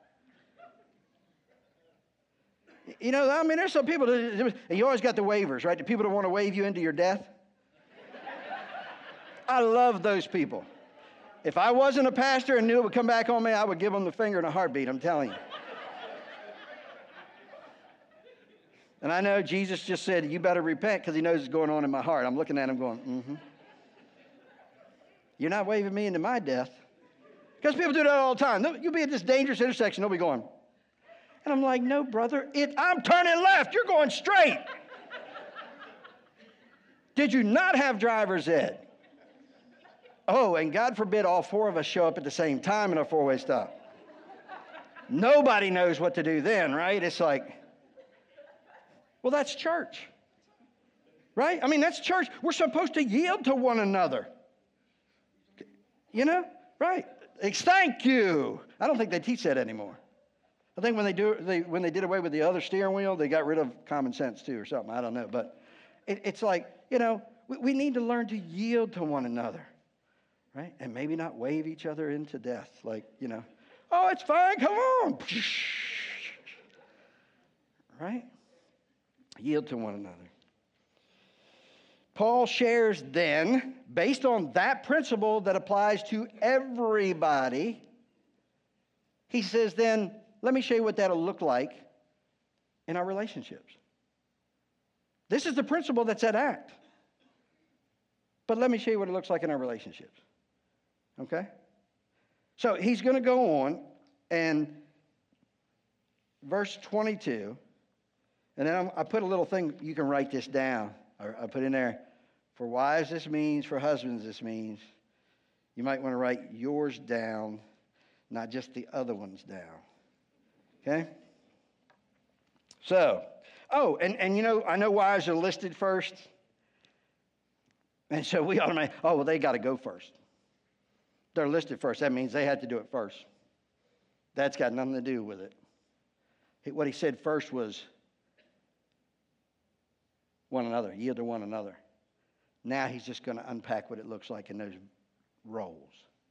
You know, I mean, there's some people, that, you always got the waivers, right? The people that want to wave you into your death. I love those people. If I wasn't a pastor and knew it would come back on me, I would give them the finger in a heartbeat, I'm telling you. And I know Jesus just said, you better repent because he knows what's going on in my heart. I'm looking at him going, mm-hmm. You're not waving me into my death. Because people do that all the time. You'll be at this dangerous intersection, they'll be going. And I'm like, no, brother, it, I'm turning left. You're going straight. Did you not have driver's ed? Oh, and God forbid all four of us show up at the same time in a four-way stop. Nobody knows what to do then, right? It's like, well, that's church, right? I mean, that's church. We're supposed to yield to one another. You know, right? It's, thank you. I don't think they teach that anymore. I think when they do, they when they did away with the other steering wheel, they got rid of common sense too, or something. I don't know, but it, it's like, you know, we, we need to learn to yield to one another, right? And maybe not wave each other into death, like, you know, oh, it's fine, come on, right? Yield to one another. Paul shares then, based on that principle that applies to everybody, he says then, let me show you what that'll look like in our relationships. This is the principle that's at act. But let me show you what it looks like in our relationships. Okay? So he's going to go on, and verse twenty-two, and then I'm, I put a little thing, you can write this down. I, I put in there, for wives this means, for husbands this means. You might want to write yours down, not just the other ones down. Okay? So, oh, and, and you know, I know wives are listed first. And so we automatically, oh, well, they got to go first. They're listed first. That means they had to do it first. That's got nothing to do with it. What he said first was one another, yield to one another. Now he's just going to unpack what it looks like in those roles.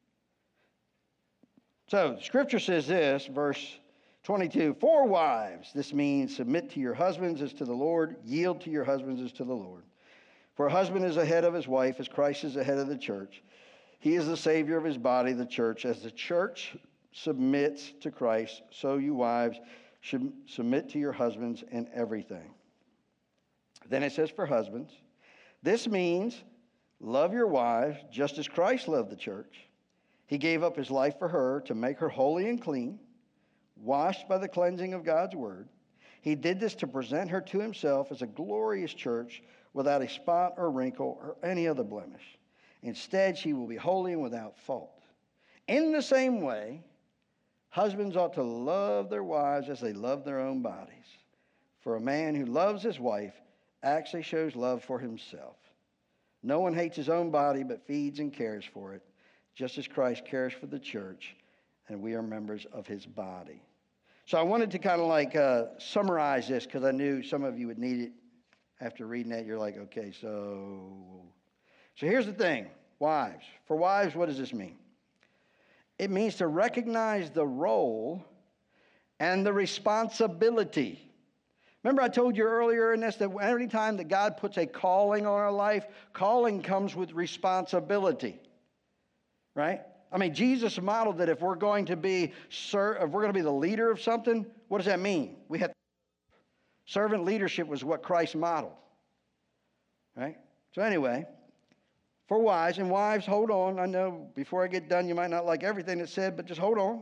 So Scripture says this, verse twenty-two, for wives, this means submit to your husbands as to the Lord, yield to your husbands as to the Lord. For a husband is the head of his wife, as Christ is the head of the church. He is the Savior of his body, the church. As the church submits to Christ, so you wives should submit to your husbands in everything. Then it says for husbands, this means love your wives just as Christ loved the church. He He gave up his life for her to make her holy and clean, washed by the cleansing of God's word. He did this to present her to himself as a glorious church without a spot or wrinkle or any other blemish. Instead, she will be holy and without fault. In the same way, husbands ought to love their wives as they love their own bodies. For a man who loves his wife actually shows love for himself. No one hates his own body but feeds and cares for it, just as Christ cares for the church, and we are members of his body. So I wanted to kind of like uh, summarize this because I knew some of you would need it after reading that. You're like, okay, so... So here's the thing, wives. For wives, what does this mean? It means to recognize the role and the responsibility. Remember I told you earlier in this that every time that God puts a calling on our life, calling comes with responsibility, right? I mean, Jesus modeled that if we're going to be sir, if we're going to be the leader of something, what does that mean? We have servant leadership was what Christ modeled, right? So anyway, for wives, and wives, hold on. I know before I get done, you might not like everything that's said, but just hold on.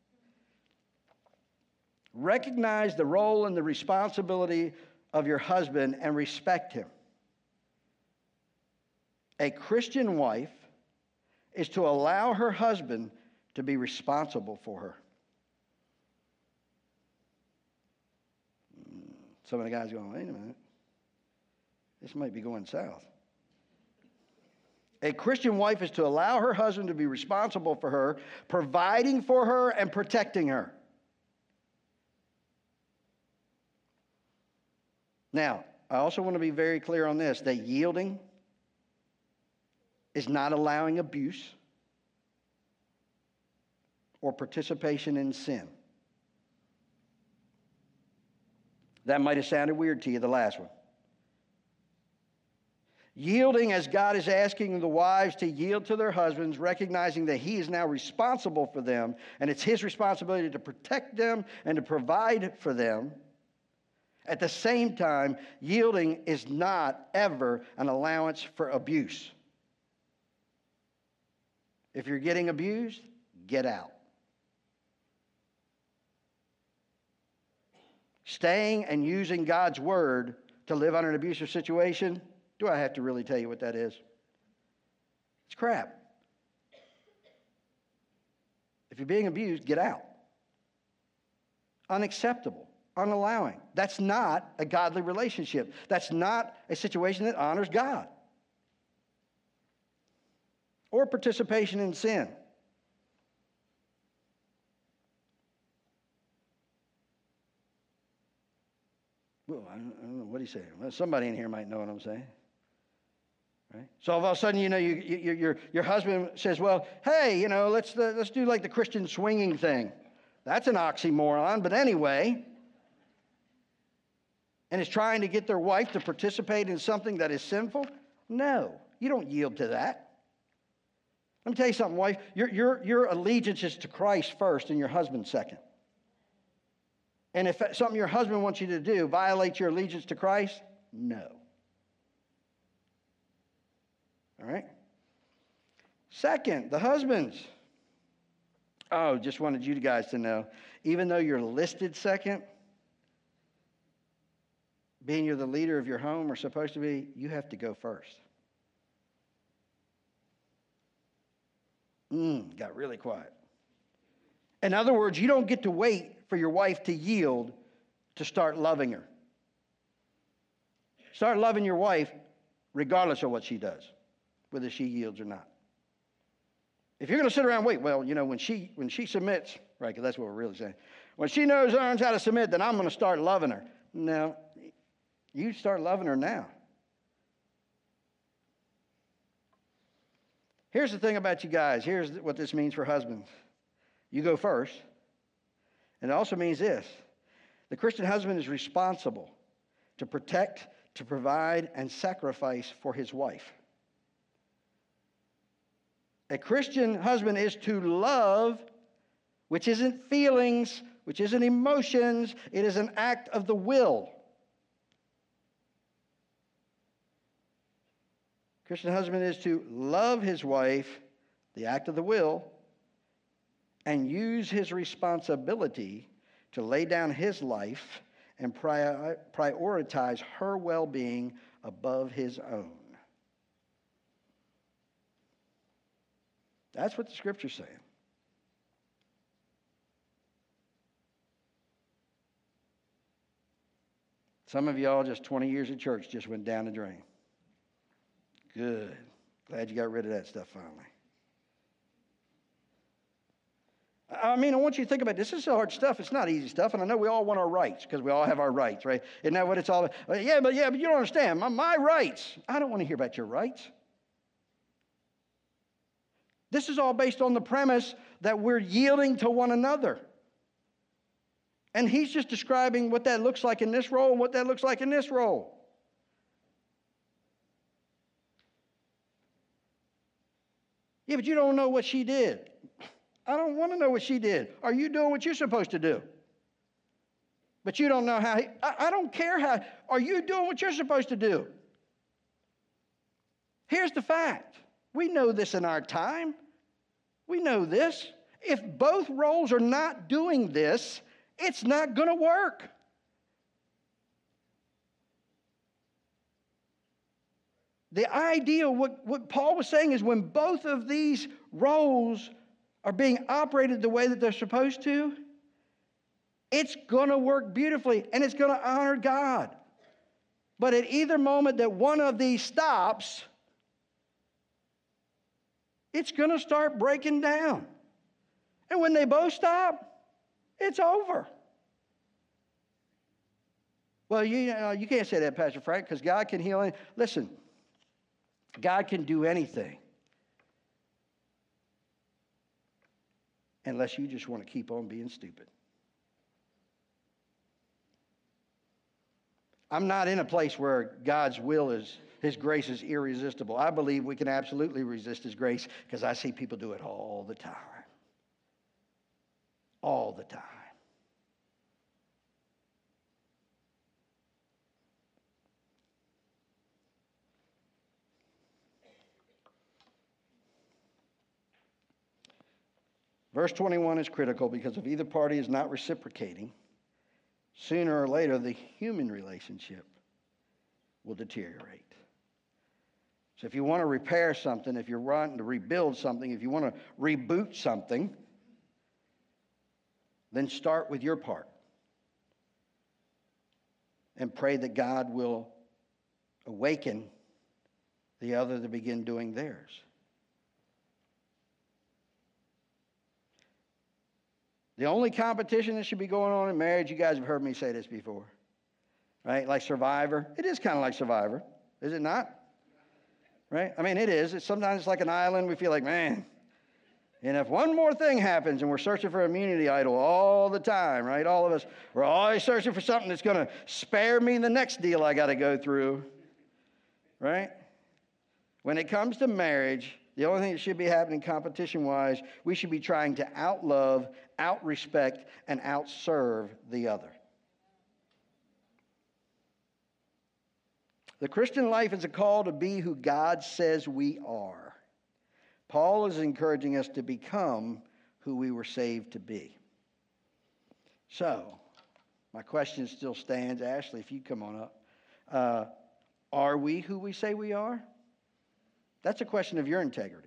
Recognize the role and the responsibility of your husband and respect him. A Christian wife is to allow her husband to be responsible for her. Some of the guys are going, wait a minute. This might be going south. A Christian wife is to allow her husband to be responsible for her, providing for her and protecting her. Now, I also want to be very clear on this, that yielding is not allowing abuse or participation in sin. That might have sounded weird to you, the last one. Yielding, as God is asking the wives to yield to their husbands, recognizing that he is now responsible for them, and it's his responsibility to protect them and to provide for them. At the same time, yielding is not ever an allowance for abuse. If you're getting abused, get out. Staying and using God's word to live under an abusive situation, do I have to really tell you what that is? It's crap. If you're being abused, get out. Unacceptable, unallowing. That's not a godly relationship. That's not a situation that honors God. Or participation in sin. Well, I don't, I don't know what he's saying. Well, somebody in here might know what I'm saying. Right? So all of a sudden, you know, you, you, your your husband says, "Well, hey, you know, let's uh, let's do like the Christian swinging thing." That's an oxymoron, but anyway. And is trying to get their wife to participate in something that is sinful? No, you don't yield to that. Let me tell you something, wife. Your, your, your allegiance is to Christ first and your husband second. And if something your husband wants you to do violates your allegiance to Christ, no. All right? Second, the husbands. Oh, just wanted you guys to know, even though you're listed second, being you're the leader of your home or supposed to be, you have to go first. Mm, got really quiet. In other words, you don't get to wait for your wife to yield to start loving her. Start loving your wife regardless of what she does, whether she yields or not. If you're going to sit around and wait, well, you know, when she when she submits, right, because that's what we're really saying. When she knows learns how to submit, then I'm going to start loving her. No, you start loving her now. Here's the thing about you guys. Here's what this means for husbands. You go first. And it also means this. The Christian husband is responsible to protect, to provide, and sacrifice for his wife. A Christian husband is to love, which isn't feelings, which isn't emotions. It is an act of the will. Christian husband is to love his wife, the act of the will, and use his responsibility to lay down his life and prior- prioritize her well-being above his own. That's what the Scripture's saying. Some of y'all, just twenty years at church just went down the drain. Good. Glad you got rid of that stuff finally. I mean, I want you to think about it. This is hard stuff. It's not easy stuff. And I know we all want our rights because we all have our rights, right? Isn't that what it's all about? Yeah, but yeah, but you don't understand. My, my rights. I don't want to hear about your rights. This is all based on the premise that we're yielding to one another. And he's just describing what that looks like in this role and what that looks like in this role. Yeah, but you don't know what she did. I don't want to know what she did. Are you doing what you're supposed to do? But you don't know how. He, I, I don't care how. Are you doing what you're supposed to do? Here's the fact. We know this in our time. We know this. If both roles are not doing this, it's not going to work. The idea, what, what Paul was saying is when both of these roles are being operated the way that they're supposed to, it's going to work beautifully and it's going to honor God. But at either moment that one of these stops, it's going to start breaking down. And when they both stop, it's over. Well, you know, you can't say that, Pastor Frank, because God can heal any. Listen, God can do anything. Unless you just want to keep on being stupid. I'm not in a place where God's will is, His grace is irresistible. I believe we can absolutely resist His grace because I see people do it all the time. All the time. Verse twenty-one is critical because if either party is not reciprocating, sooner or later the human relationship will deteriorate. So if you want to repair something, if you're wanting to rebuild something, if you want to reboot something, then start with your part. And pray that God will awaken the other to begin doing theirs. The only competition that should be going on in marriage, you guys have heard me say this before, right? Like Survivor. It is kind of like Survivor, is it not? Right? I mean, it is. It's sometimes it's like an island. We feel like, man, and if one more thing happens and we're searching for an immunity idol all the time, right? All of us, we're always searching for something that's going to spare me the next deal I got to go through, right? When it comes to marriage, the only thing that should be happening competition-wise, we should be trying to outlove, outrespect, and outserve the other. The Christian life is a call to be who God says we are. Paul is encouraging us to become who we were saved to be. So, my question still stands. Ashley, if you come on up. Uh, are we who we say we are? That's a question of your integrity.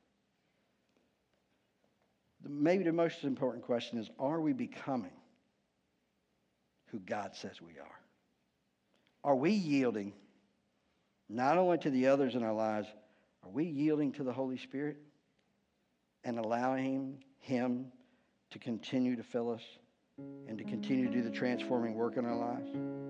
Maybe the most important question is, are we becoming who God says we are? Are we yielding not only to the others in our lives, are we yielding to the Holy Spirit and allowing Him to continue to fill us and to continue to do the transforming work in our lives?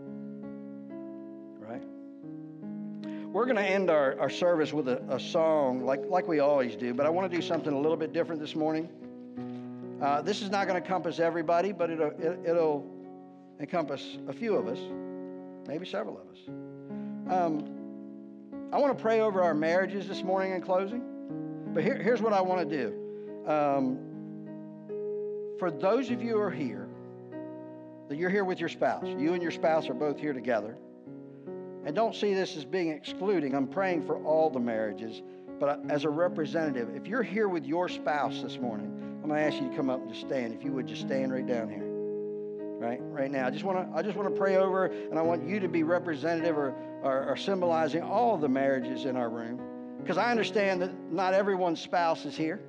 Right? We're going to end our, our service with a, a song like, like we always do, but I want to do something a little bit different this morning. Uh, this is not going to encompass everybody, but it'll, it, it'll encompass a few of us, maybe several of us. Um, I want to pray over our marriages this morning in closing, but here, here's what I want to do. Um, for those of you who are here, that you're here with your spouse, you and your spouse are both here together, and don't see this as being excluding. I'm praying for all the marriages, but as a representative, if you're here with your spouse this morning, I'm going to ask you to come up and just stand. If you would, just stand right down here. Right, right now. I just want to I just want to pray over, and I want you to be representative or, or, or symbolizing all the marriages in our room. Because I understand that not everyone's spouse is here.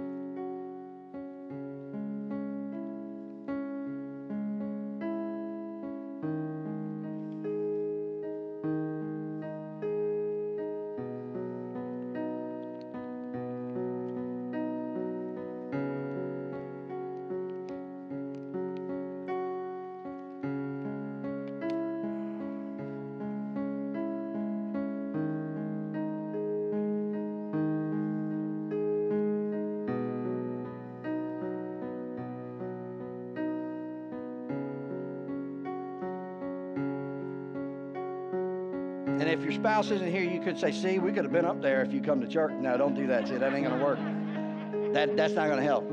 And if your spouse isn't here, you could say, see, we could have been up there if you come to church. No, don't do that. See, that ain't going to work. That, that's not going to help.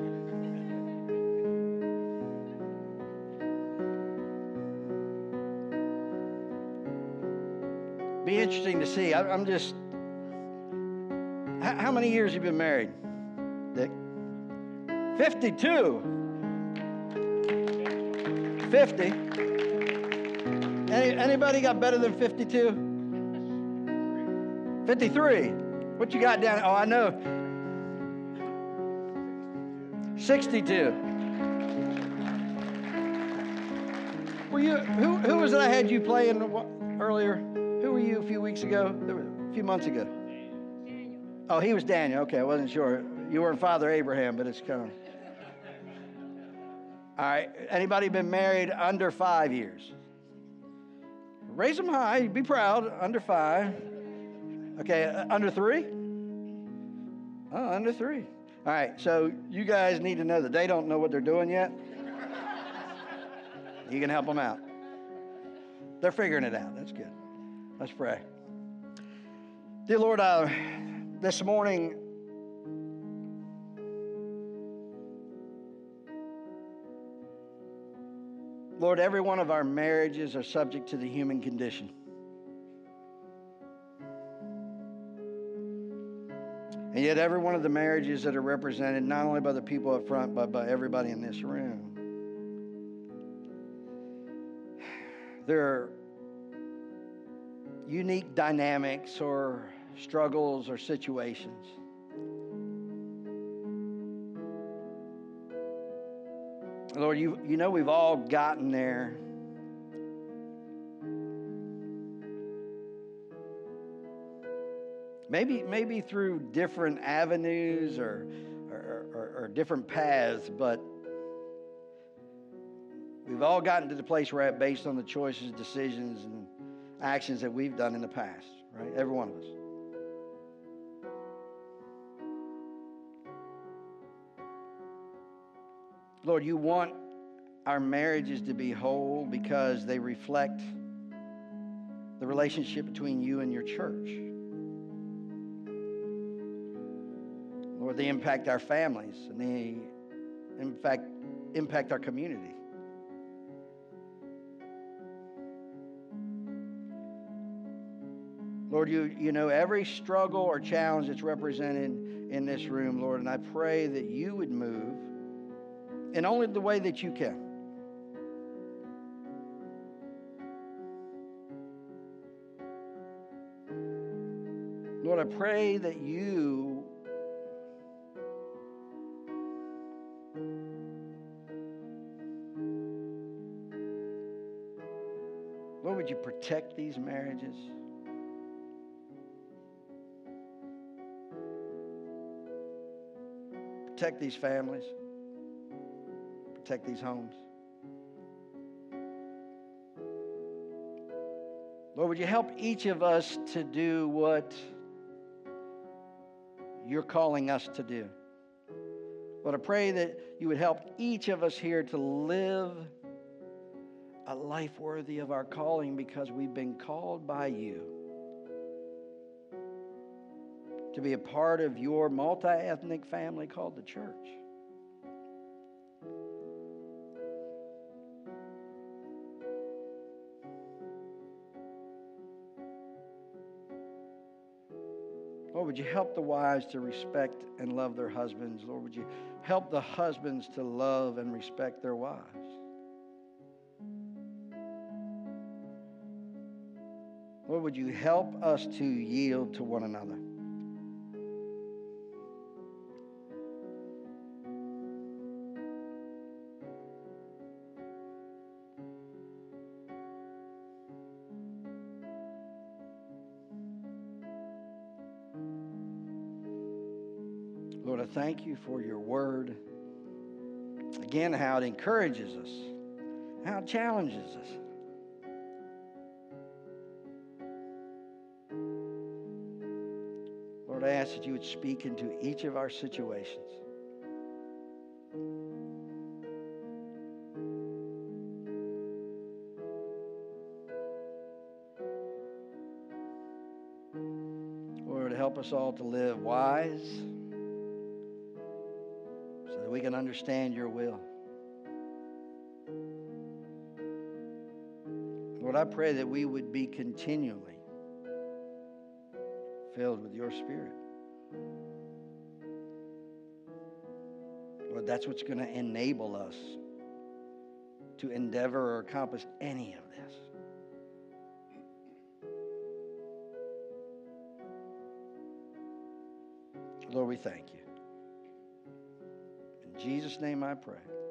Be interesting to see. I, I'm just... How, how many years have you been married, Dick? fifty-two. fifty. Any, anybody got better than fifty-two? fifty-three. What you got down? Oh, I know. sixty-two. Were you? Who? Who was it? I had you playing earlier. Who were you a few weeks ago? A few months ago. Daniel. Oh, he was Daniel. Okay, I wasn't sure. You weren't Father Abraham, but it's kind of. All right. Anybody been married under five years? Raise them high. Be proud. Under five. Okay, uh, under three? Oh, under three. All right, so you guys need to know that they don't know what they're doing yet. You can help them out. They're figuring it out. That's good. Let's pray. Dear Lord, uh, this morning, Lord, every one of our marriages are subject to the human condition. And yet every one of the marriages that are represented, not only by the people up front, but by everybody in this room, there are unique dynamics or struggles or situations. Lord, you, you know we've all gotten there. Maybe, maybe through different avenues or, or, or, or different paths, but we've all gotten to the place we're at based on the choices, decisions, and actions that we've done in the past, right? Every one of us. Lord, you want our marriages to be whole because they reflect the relationship between you and your church. Lord, they impact our families and they, in fact, impact our community. Lord, you, you know every struggle or challenge that's represented in this room, Lord, and I pray that you would move in only the way that you can. Lord, I pray that you Lord, would you protect these marriages? Protect these families. Protect these homes. Lord, would you help each of us to do what you're calling us to do? Lord, I pray that you would help each of us here to live a life worthy of our calling because we've been called by you to be a part of your multi-ethnic family called the church. Lord, would you help the wives to respect and love their husbands? Lord, would you help the husbands to love and respect their wives? Lord, would you help us to yield to one another? Lord, I thank you for your word. Again, how it encourages us, how it challenges us. Lord, I ask that you would speak into each of our situations. Lord, help us all to live wise so that we can understand your will. Lord, I pray that we would be continually filled with your Spirit. Lord, that's what's going to enable us to endeavor or accomplish any of this. Lord, we thank you. In Jesus' name I pray.